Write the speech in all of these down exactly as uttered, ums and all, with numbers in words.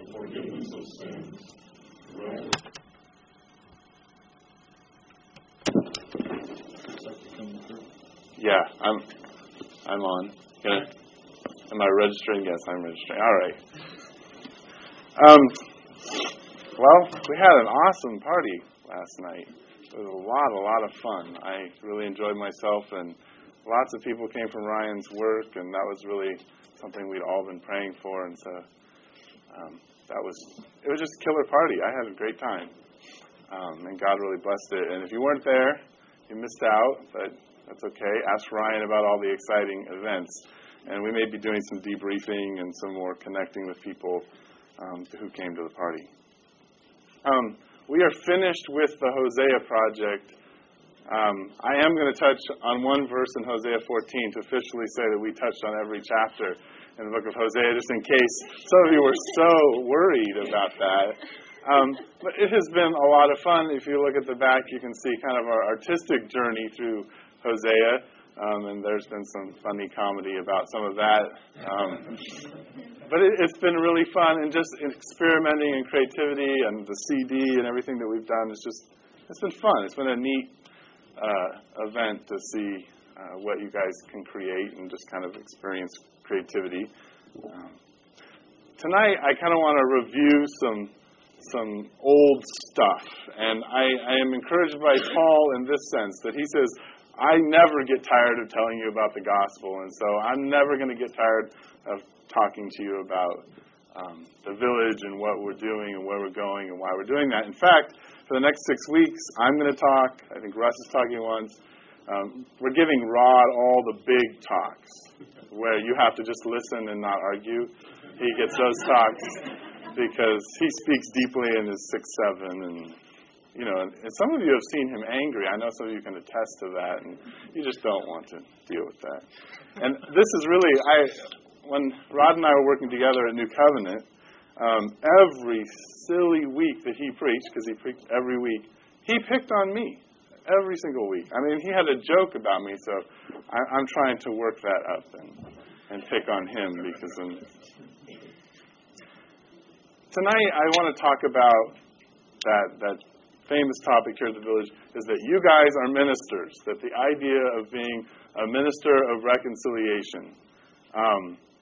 forgiveness of sins. Right. Yeah, I'm I'm on. Gonna, am I registering? Yes, I'm registering. All right. Um, well, we had an awesome party last night. It was a lot, a lot of fun. I really enjoyed myself, and lots of people came from Ryan's work, and that was really something we'd all been praying for. And so um, that was it was just a killer party. I had a great time, um, and God really blessed it. And if you weren't there, you missed out, but that's okay. Ask Ryan about all the exciting events. And we may be doing some debriefing and some more connecting with people um, who came to the party. Um, we are finished with the Hosea project. Um, I am going to touch on one verse in Hosea fourteen to officially say that we touched on every chapter in the book of Hosea, just in case some of you were so worried about that. Um, but it has been a lot of fun. If you look at the back, you can see kind of our artistic journey through Hosea, um, and there's been some funny comedy about some of that. Um, but it, it's been really fun, and just experimenting and creativity and the C D and everything that we've done. It's just, it's been fun. It's been a neat uh, event to see uh, what you guys can create and just kind of experience creativity. Um, tonight, I kind of want to review some some old stuff, and I, I am encouraged by Paul in this sense, that he says, I never get tired of telling you about the gospel, and so I'm never going to get tired of talking to you about um, the village and what we're doing and where we're going and why we're doing that. In fact, for the next six weeks, I'm going to talk. I think Russ is talking once. Um, we're giving Rod all the big talks, where you have to just listen and not argue. He gets those talks because he speaks deeply in his six seven, and you know, and some of you have seen him angry. I know some of you can attest to that, and you just don't want to deal with that. And this is really, I when Rod and I were working together at New Covenant, um, every silly week that he preached, because he preached every week, he picked on me every single week. I mean, he had a joke about me, so I, I'm trying to work that up and, and pick on him because I'm, tonight I want to talk about that that famous topic here at the Village, is that you guys are ministers, that the idea of being a minister of reconciliation. Um,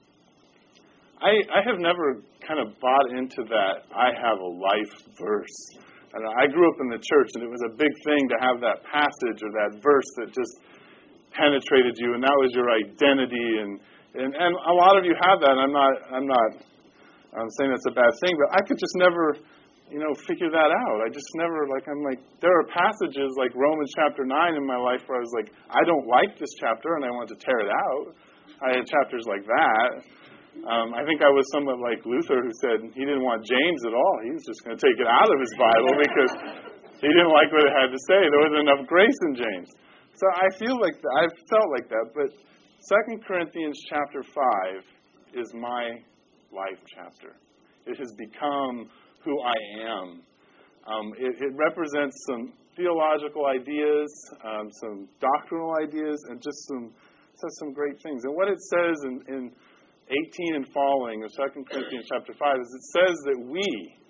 I, I have never kind of bought into that I have a life verse. And I grew up in the church, and it was a big thing to have that passage or that verse that just penetrated you, and that was your identity. And, and, and a lot of you have that, and I'm not I'm not I'm saying that's a bad thing, but I could just never, you know, figure that out. I just never, like, I'm like, there are passages like Romans chapter nine in my life where I was like, I don't like this chapter, and I want to tear it out. I had chapters like that. Um, I think I was somewhat like Luther, who said he didn't want James at all. He was just going to take it out of his Bible because he didn't like what it had to say. There wasn't enough grace in James. So I feel like that. I've felt like that. But Second Corinthians chapter five is my life chapter. It has become who I am. Um, it, it represents some theological ideas, um, some doctrinal ideas, and just some says some great things. And what it says in, in eighteen and following of Second Corinthians chapter five is it says that we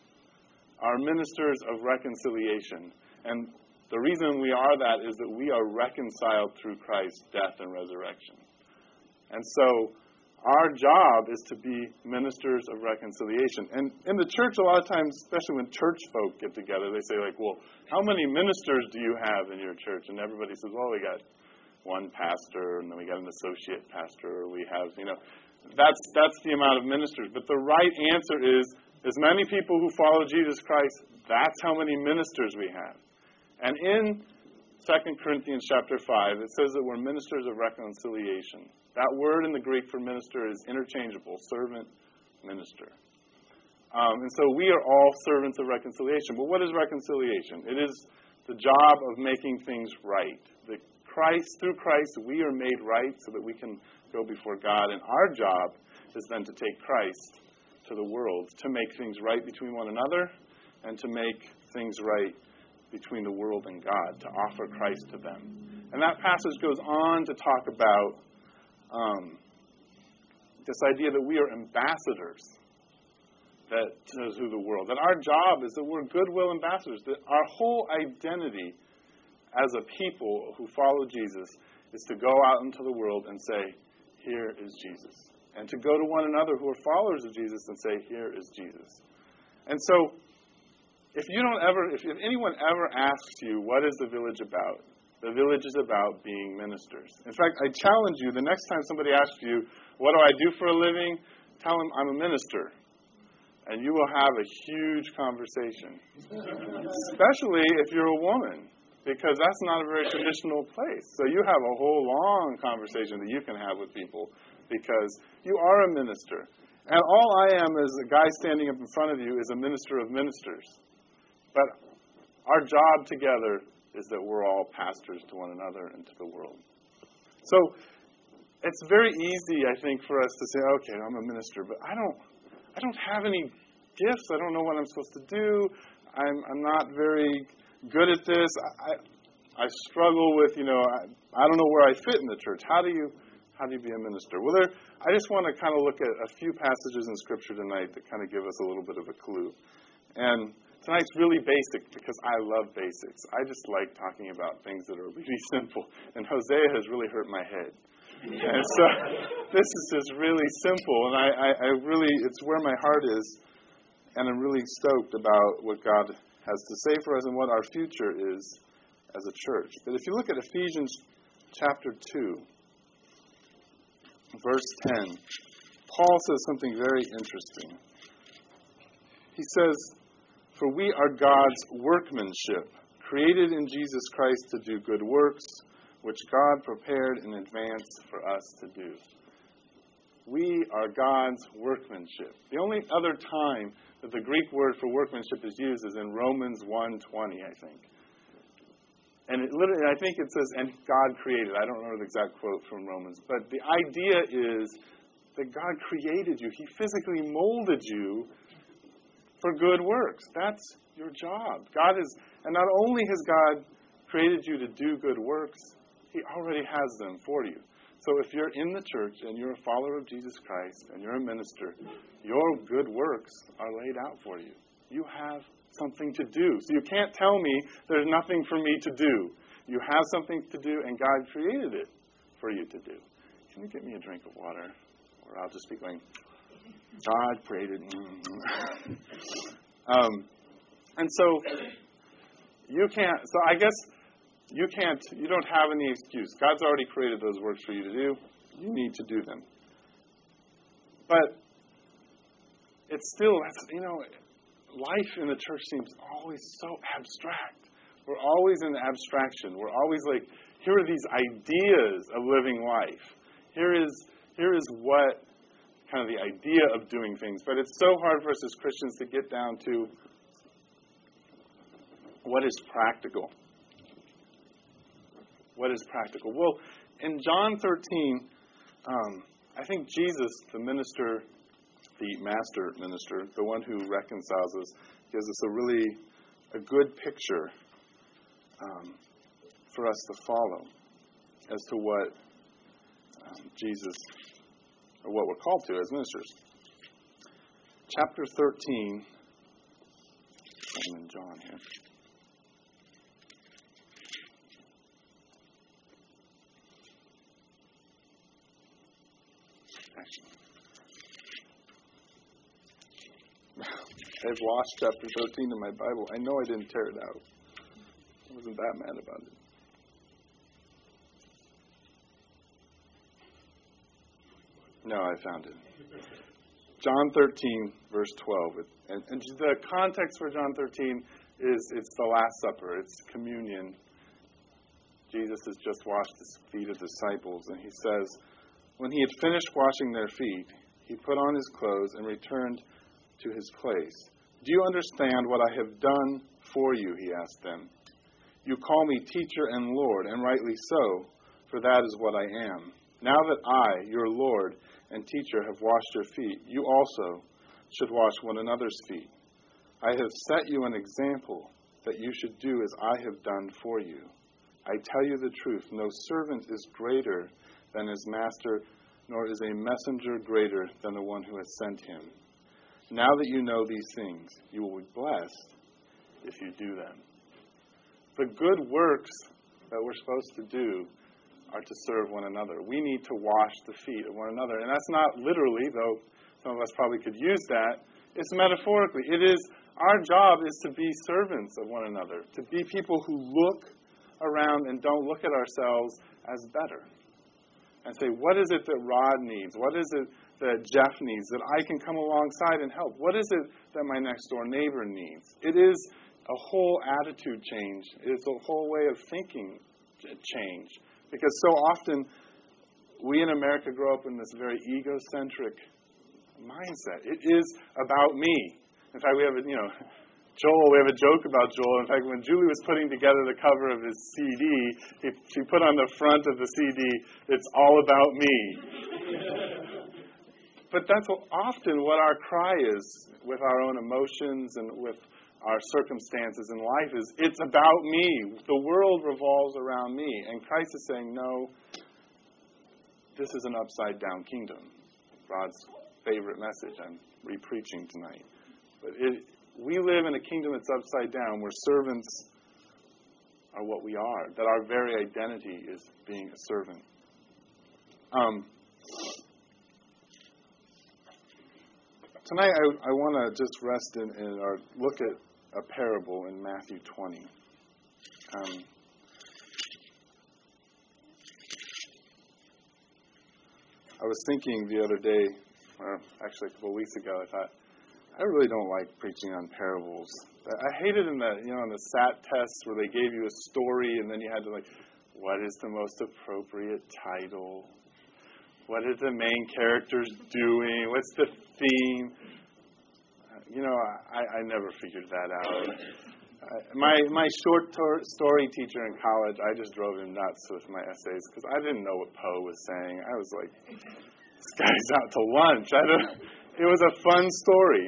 are ministers of reconciliation. And the reason we are that is that we are reconciled through Christ's death and resurrection. And so our job is to be ministers of reconciliation. And in the church, a lot of times, especially when church folk get together, they say, like, well, how many ministers do you have in your church? And everybody says, well, we got one pastor, and then we got an associate pastor, or we have, you know, that's that's the amount of ministers. But the right answer is, as many people who follow Jesus Christ, that's how many ministers we have. And in Second Corinthians chapter five, it says that we're ministers of reconciliation. That word in the Greek for minister is interchangeable, servant, minister. Um, and so we are all servants of reconciliation. But what is reconciliation? It is the job of making things right. The Christ, through Christ, we are made right so that we can go before God. And our job is then to take Christ to the world, to make things right between one another, and to make things right between the world and God, to offer Christ to them. And that passage goes on to talk about um, this idea that we are ambassadors that to the world. That our job is that we're goodwill ambassadors. That our whole identity as a people who follow Jesus is to go out into the world and say, here is Jesus. And to go to one another who are followers of Jesus and say, here is Jesus. And so, if you don't ever, if anyone ever asks you, what is the village about? The village is about being ministers. In fact, I challenge you, the next time somebody asks you, what do I do for a living? Tell them, I'm a minister. And you will have a huge conversation. Especially if you're a woman, because that's not a very traditional place. So you have a whole long conversation that you can have with people because you are a minister. And all I am as a guy standing up in front of you is a minister of ministers. But our job together is that we're all pastors to one another and to the world. So it's very easy, I think, for us to say, okay, I'm a minister, but I don't I don't have any gifts. I don't know what I'm supposed to do. I'm I'm not very good at this. I I struggle with, you know, I, I don't know where I fit in the church. How do you how do you be a minister? Well, there, I just want to kind of look at a few passages in Scripture tonight that kind of give us a little bit of a clue. And tonight's really basic because I love basics. I just like talking about things that are really simple. And Hosea has really hurt my head. And so this is just really simple. And I, I, I really, it's where my heart is. And I'm really stoked about what God has to say for us and what our future is as a church. But if you look at Ephesians chapter two, verse ten, Paul says something very interesting. He says, for we are God's workmanship, created in Jesus Christ to do good works, which God prepared in advance for us to do. We are God's workmanship. The only other time that the Greek word for workmanship is used is in Romans one twenty, I think. And it literally, I think it says, and God created. I don't know the exact quote from Romans. But the idea is that God created you. He physically molded you for good works. That's your job. God is, and not only has God created you to do good works, He already has them for you. So if you're in the church and you're a follower of Jesus Christ and you're a minister, your good works are laid out for you. You have something to do. So you can't tell me there's nothing for me to do. You have something to do, and God created it for you to do. Can you get me a drink of water? Or I'll just be going, God created. um, and so you can't, so I guess you can't, you don't have any excuse. God's already created those works for you to do. You need to do them. But it's still, you know, life in the church seems always so abstract. We're always in abstraction. We're always like, here are these ideas of living life. Here is here is what, kind of the idea of doing things. But it's so hard for us as Christians to get down to what is practical. What is practical? Well, in John thirteen, um, I think Jesus, the minister, the master minister, the one who reconciles us, gives us a really a good picture um, for us to follow as to what um, Jesus, or what we're called to as ministers. Chapter thirteen, I'm in John here. I've lost chapter thirteen in my Bible. I know I didn't tear it out. I wasn't that mad about it. No, I found it. John thirteen, verse twelve. And, and the context for John thirteen is it's the Last Supper. It's communion. Jesus has just washed the feet of the disciples. And he says, when he had finished washing their feet, he put on his clothes and returned to his place. Do you understand what I have done for you? He asked them. You call me teacher and Lord, and rightly so, for that is what I am. Now that I, your Lord and teacher, have washed your feet, you also should wash one another's feet. I have set you an example that you should do as I have done for you. I tell you the truth, no servant is greater than his master, nor is a messenger greater than the one who has sent him. Now that you know these things, you will be blessed if you do them. The good works that we're supposed to do are to serve one another. We need to wash the feet of one another. And that's not literally, though some of us probably could use that. It's metaphorically. It is, our job is to be servants of one another, to be people who look around and don't look at ourselves as better. And say, what is it that Rod needs? What is it that Jeff needs that I can come alongside and help? What is it that my next door neighbor needs? It is a whole attitude change. It's a whole way of thinking change. Because so often we in America grow up in this very egocentric mindset. It is about me. In fact, we have a, you know, Joel, we have a joke about Joel. In fact, when Julie was putting together the cover of his C D, he, she put on the front of the C D, "It's all about me." But that's often what our cry is with our own emotions and with our circumstances in life is, it's about me. The world revolves around me. And Christ is saying, no, this is an upside-down kingdom. Rod's favorite message I'm re-preaching tonight. But it, we live in a kingdom that's upside down, where servants are what we are, that our very identity is being a servant. Um, tonight I, I want to just rest in, in or look at a parable in Matthew twenty. Um, I was thinking the other day, or actually a couple of weeks ago, I thought, I really don't like preaching on parables. I hate it in the, you know, in the S A T tests where they gave you a story and then you had to like, what is the most appropriate title? What are the main characters doing? What's the theme? You know, I, I never figured that out. Uh, my my short tor- story teacher in college, I just drove him nuts with my essays because I didn't know what Poe was saying. I was like, this guy's out to lunch. I don't, it was a fun story.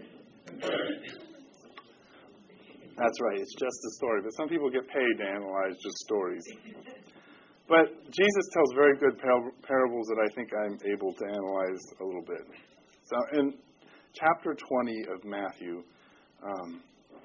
That's right, it's just a story. But some people get paid to analyze just stories. But Jesus tells very good par- parables that I think I'm able to analyze a little bit. So in chapter twenty of Matthew, um,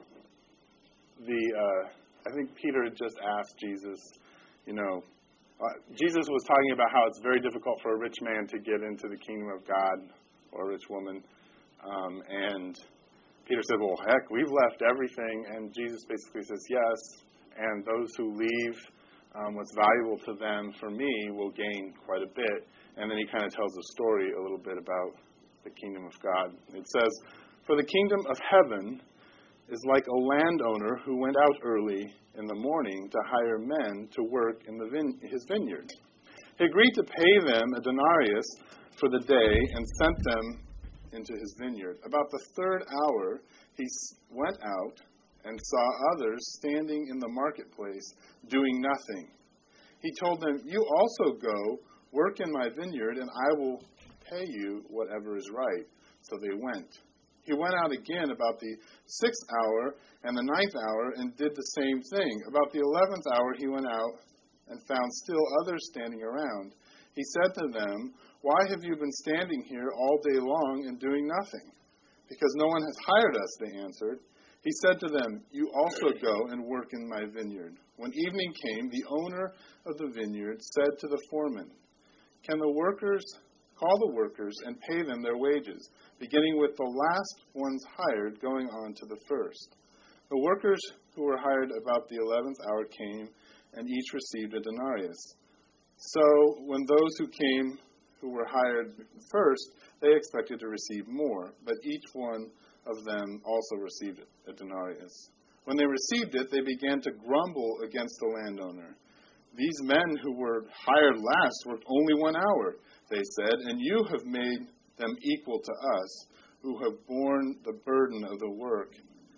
the uh, I think Peter had just asked Jesus, you know, uh, Jesus was talking about how it's very difficult for a rich man to get into the kingdom of God, or a rich woman. Um, and Peter said, well, heck, we've left everything. And Jesus basically says, yes, and those who leave um, what's valuable to them for me will gain quite a bit. And then he kind of tells a story a little bit about the kingdom of God. It says, for the kingdom of heaven is like a landowner who went out early in the morning to hire men to work in the vine- his vineyard. He agreed to pay them a denarius for the day and sent them into his vineyard. About the third hour, he went out and saw others standing in the marketplace doing nothing. He told them, you also go, work in my vineyard, and I will pay you whatever is right. So they went. He went out again about the sixth hour and the ninth hour and did the same thing. About the eleventh hour he went out and found still others standing around. He said to them, why have you been standing here all day long and doing nothing? Because no one has hired us, they answered. He said to them, you also go and work in my vineyard. When evening came, the owner of the vineyard said to the foreman, can the workers call the workers and pay them their wages, beginning with the last ones hired going on to the first. The workers who were hired about the eleventh hour came, and each received a denarius. So when those who came who were hired first, they expected to receive more, but each one of them also received a denarius. When they received it, they began to grumble against the landowner. These men who were hired last worked only one hour, they said, and you have made them equal to us, who have borne the burden of the work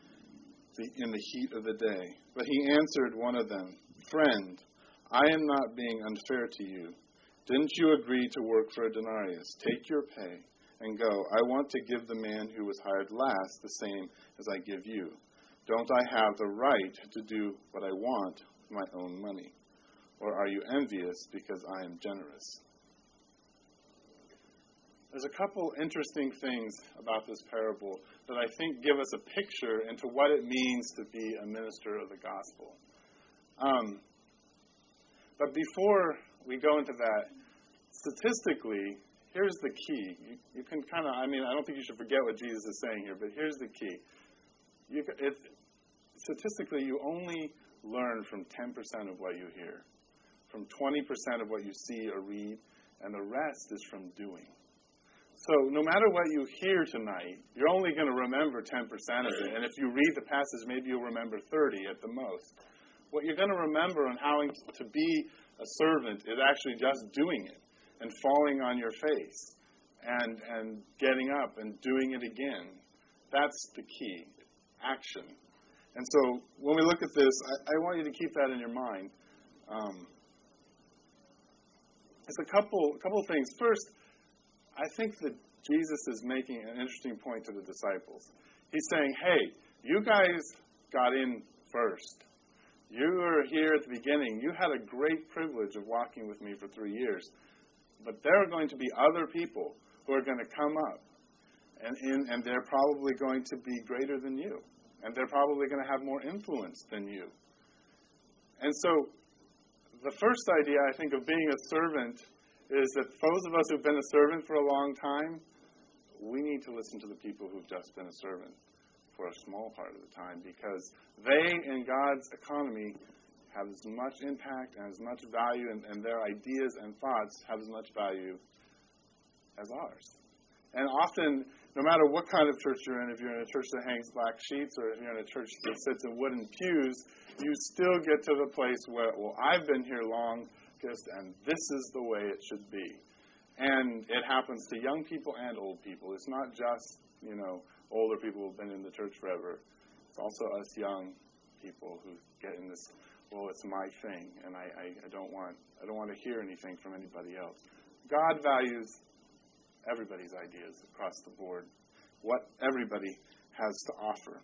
in the heat of the day. But he answered one of them, friend, I am not being unfair to you. Didn't you agree to work for a denarius? Take your pay and go. I want to give the man who was hired last the same as I give you. Don't I have the right to do what I want with my own money? Or are you envious because I am generous? there's a couple interesting things about this parable that I think give us a picture into what it means to be a minister of the gospel. Um, but before we go into that, statistically, here's the key. You, you can kind of, I mean, I don't think you should forget what Jesus is saying here, but here's the key. You, it, statistically, you only learn from ten percent of what you hear, from twenty percent of what you see or read, and the rest is from doing. So no matter what you hear tonight, you're only going to remember ten percent of it. And if you read the passage, maybe you'll remember thirty at the most. What you're going to remember on how to be a servant is actually just doing it and falling on your face and, and getting up and doing it again. That's the key, action. And so when we look at this, I, I want you to keep that in your mind. Um, it's a couple, a couple of things. First, I think that Jesus is making an interesting point to the disciples. He's saying, hey, you guys got in first. You were here at the beginning. You had a great privilege of walking with me for three years. But there are going to be other people who are going to come up, and, in, and they're probably going to be greater than you. And they're probably going to have more influence than you. And so the first idea, I think, of being a servant is that those of us who've been a servant for a long time, we need to listen to the people who've just been a servant for a small part of the time, because they, in God's economy, have as much impact and as much value, and, and their ideas and thoughts have as much value as ours. And often, no matter what kind of church you're in, if you're in a church that hangs black sheets or if you're in a church that sits in wooden pews, you still get to the place where, well, I've been here long, and this is the way it should be. And it happens to young people and old people. It's not just, you know, older people who've been in the church forever. It's also us young people who get in this, well, it's my thing, and I, I, I don't want I don't want to hear anything from anybody else. God values everybody's ideas across the board, what everybody has to offer.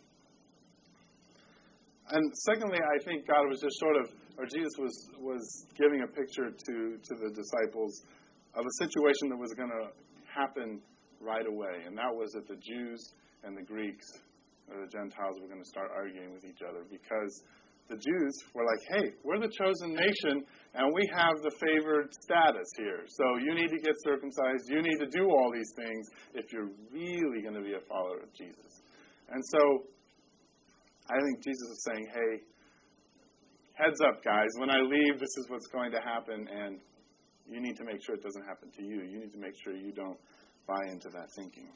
And secondly, I think God was just sort of, or Jesus was, was giving a picture to, to the disciples of a situation that was going to happen right away. And that was that the Jews and the Greeks, or the Gentiles, were going to start arguing with each other, because the Jews were like, hey, we're the chosen nation, and we have the favored status here. So you need to get circumcised. You need to do all these things if you're really going to be a follower of Jesus. And so I think Jesus is saying, hey, heads up, guys. When I leave, this is what's going to happen, and you need to make sure it doesn't happen to you. You need to make sure you don't buy into that thinking.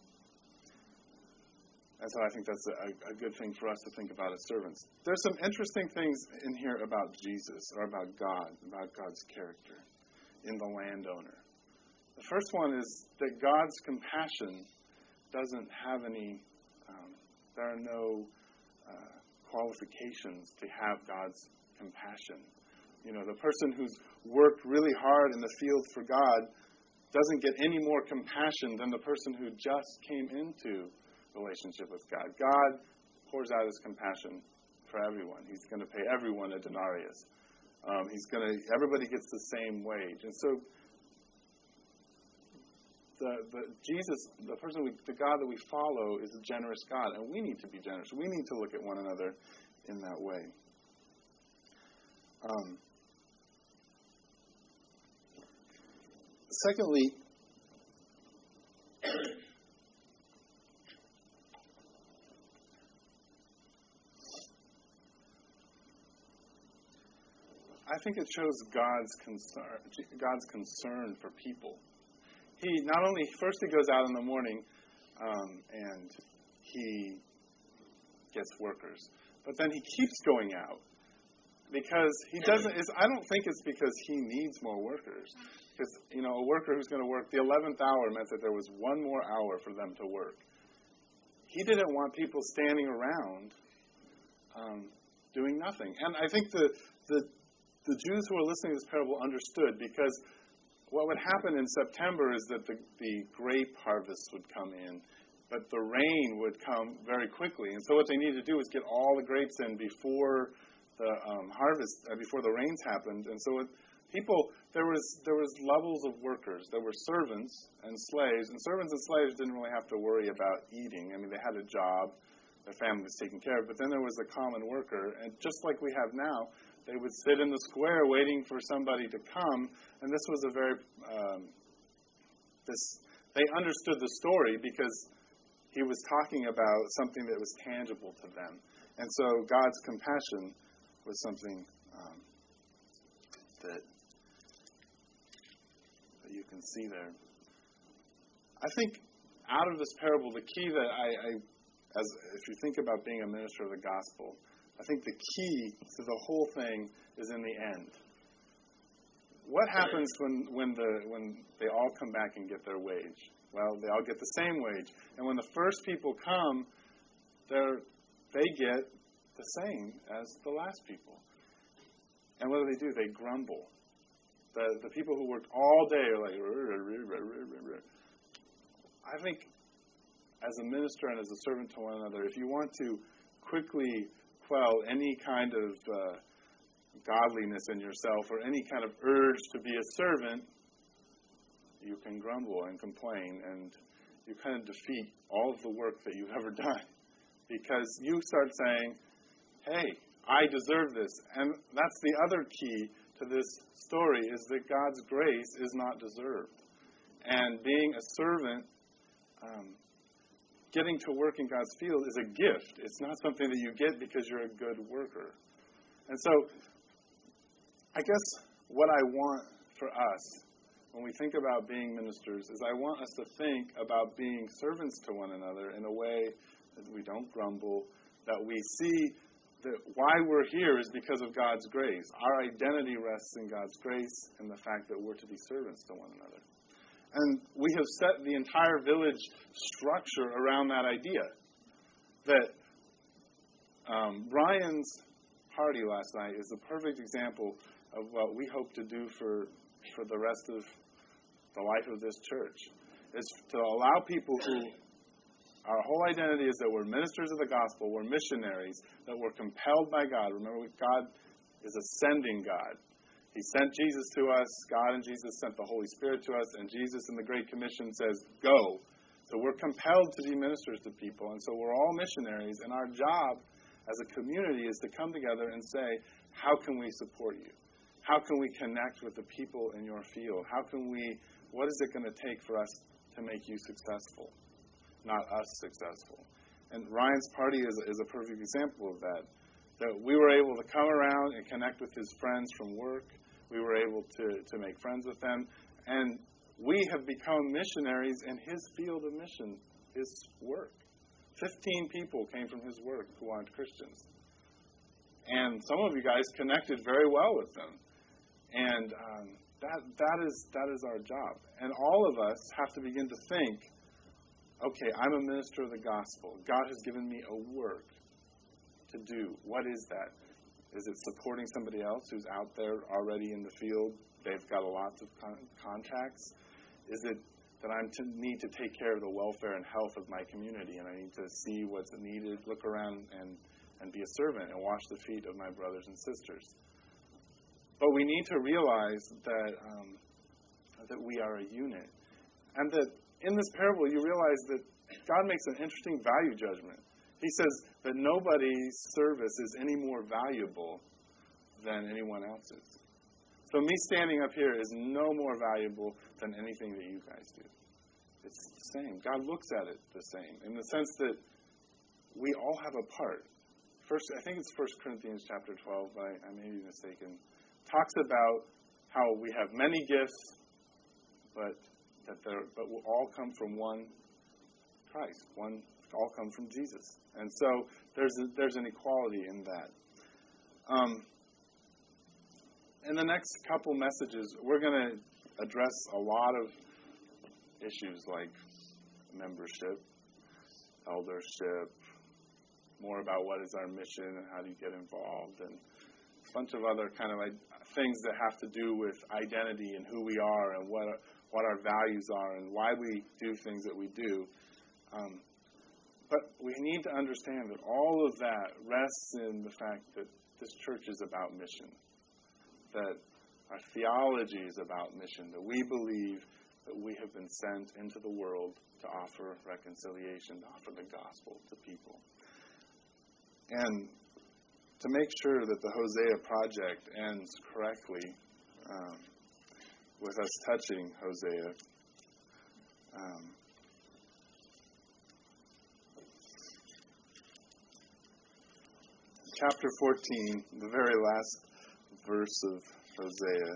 And so I think that's a, a good thing for us to think about as servants. There's some interesting things in here about Jesus, or about God, about God's character in the landowner. The first one is that God's compassion doesn't have any, um, there are no uh, qualifications to have God's compassion. You know, the person who's worked really hard in the field for God doesn't get any more compassion than the person who just came into relationship with God. God pours out his compassion for everyone. He's going to pay everyone a denarius. Um, he's going to. Everybody gets the same wage, and so the the Jesus, the person, we, the God that we follow, is a generous God, and we need to be generous. We need to look at one another in that way. Um, secondly, I think it shows God's concern, God's concern for people. He not only, first he goes out in the morning um, and he gets workers, but then he keeps going out because he doesn't, it's, I don't think it's because he needs more workers. Because, you know, a worker who's going to work the eleventh hour meant that there was one more hour for them to work. He didn't want people standing around um, doing nothing. And I think the the The Jews who were listening to this parable understood, because what would happen in September is that the, the grape harvest would come in, but the rain would come very quickly. And so what they needed to do was get all the grapes in before the um, harvest, uh, before the rains happened. And so what people, there was there was levels of workers. There were servants and slaves, and servants and slaves didn't really have to worry about eating. I mean, they had a job, their family was taken care of, but then there was a common worker, and just like we have now, they would sit in the square waiting for somebody to come, and this was a very, um, this they understood the story because he was talking about something that was tangible to them. And so God's compassion was something um, that that you can see there. I think out of this parable, the key that I, I as if you think about being a minister of the gospel, I think the key to the whole thing is in the end. What happens when, when the when they all come back and get their wage? Well, they all get the same wage. And when the first people come, they're they get the same as the last people. And what do they do? They grumble. The the people who worked all day are like, rrr, rrr, rrr, rrr, rrr. I think as a minister and as a servant to one another, if you want to quickly quell any kind of uh, godliness in yourself or any kind of urge to be a servant, you can grumble and complain, and you kind of defeat all of the work that you've ever done. Because you start saying, hey, I deserve this. And that's the other key to this story, is that God's grace is not deserved. And being a servant, um, getting to work in God's field is a gift. It's not something that you get because you're a good worker. And so, I guess what I want for us, when we think about being ministers, is I want us to think about being servants to one another in a way that we don't grumble, that we see that why we're here is because of God's grace. Our identity rests in God's grace and the fact that we're to be servants to one another. And we have set the entire village structure around that idea. That um, Ryan's party last night is a perfect example of what we hope to do for, for the rest of the life of this church. Is to allow people who, our whole identity is that we're ministers of the gospel, we're missionaries, that we're compelled by God. Remember, God is a sending God. He sent Jesus to us, God and Jesus sent the Holy Spirit to us, and Jesus in the Great Commission says, go. So we're compelled to be ministers to people, and so we're all missionaries, and our job as a community is to come together and say, how can we support you? How can we connect with the people in your field? How can we, what is it going to take for us to make you successful, not us successful? And Ryan's party is, is a perfect example of that. That we were able to come around and connect with his friends from work. We were able to, to make friends with them. And we have become missionaries in his field of mission, his work. Fifteen people came from his work who aren't Christians. And some of you guys connected very well with them. And um, that that is that is our job. And all of us have to begin to think, okay, I'm a minister of the gospel. God has given me a work to do. What is that? Is it supporting somebody else who's out there already in the field? They've got lots of con- contacts. Is it that I to need to take care of the welfare and health of my community, and I need to see what's needed, look around and, and be a servant and wash the feet of my brothers and sisters? But we need to realize that um, that we are a unit. And that in this parable you realize that God makes an interesting value judgment. He says that nobody's service is any more valuable than anyone else's. So me standing up here is no more valuable than anything that you guys do. It's the same. God looks at it the same, in the sense that we all have a part. First, I think it's First Corinthians chapter twelve, I, I may be mistaken, talks about how we have many gifts, but that they're, but will all come from one Christ, one all come from Jesus. And so there's a, there's an equality in that. Um, in the next couple messages, we're going to address a lot of issues like membership, eldership, more about what is our mission and how do you get involved, and a bunch of other kind of things that have to do with identity and who we are and what what our values are and why we do things that we do. Um, But we need to understand that all of that rests in the fact that this church is about mission. That our theologies about mission, that we believe that we have been sent into the world to offer reconciliation, to offer the gospel to people. And to make sure that the Hosea project ends correctly, um, with us touching Hosea, um, chapter fourteen, the very last verse of Hosea,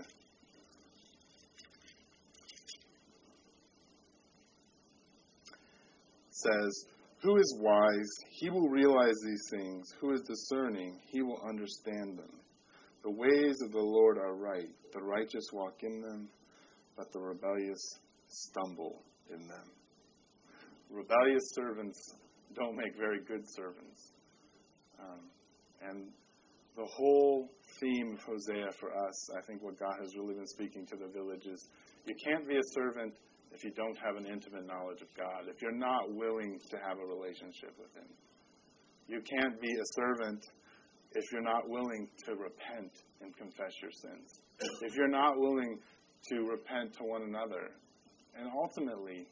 says, "Who is wise? He will realize these things. Who is discerning? He will understand them. The ways of the Lord are right. The righteous walk in them, but the rebellious stumble in them." Rebellious servants don't make very good servants. Um, and the whole theme of Hosea for us, I think what God has really been speaking to the village is, you can't be a servant if you don't have an intimate knowledge of God, if you're not willing to have a relationship with Him. You can't be a servant if you're not willing to repent and confess your sins. If you're not willing to repent to one another. And ultimately,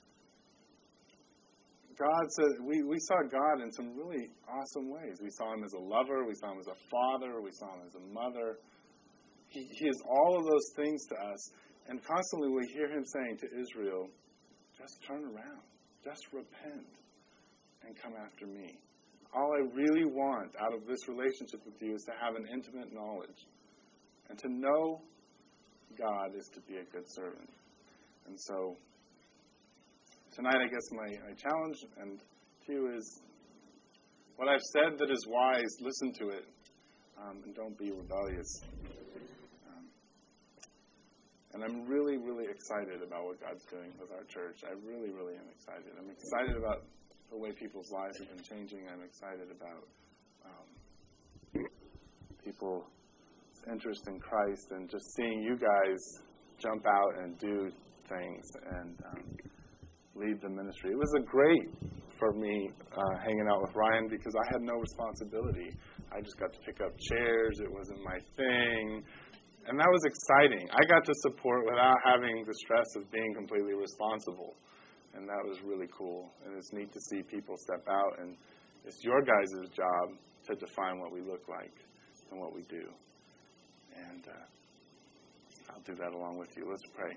God said, we, we saw God in some really awesome ways. We saw Him as a lover. We saw Him as a father. We saw Him as a mother. He, he is all of those things to us. And constantly we hear Him saying to Israel, just turn around. Just repent and come after me. All I really want out of this relationship with you is to have an intimate knowledge. And to know God is to be a good servant. And so, tonight I guess my, my challenge and to you is, what I've said that is wise, listen to it. Um, and don't be rebellious. Um, and I'm really, really excited about what God's doing with our church. I really, really am excited. I'm excited about the way people's lives have been changing. I'm excited about um, people's interest in Christ and just seeing you guys jump out and do things and um, lead the ministry. It was a great for me uh, hanging out with Ryan because I had no responsibility. I just got to pick up chairs. It wasn't my thing. And that was exciting. I got to support without having the stress of being completely responsible. And that was really cool. And it's neat to see people step out. And it's your guys' job to define what we look like and what we do. And uh, I'll do that along with you. Let's pray.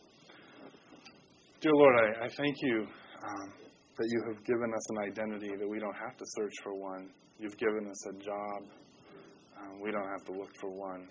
Dear Lord, I, I thank you um, that you have given us an identity, that we don't have to search for one. You've given us a job. Um, we don't have to look for one.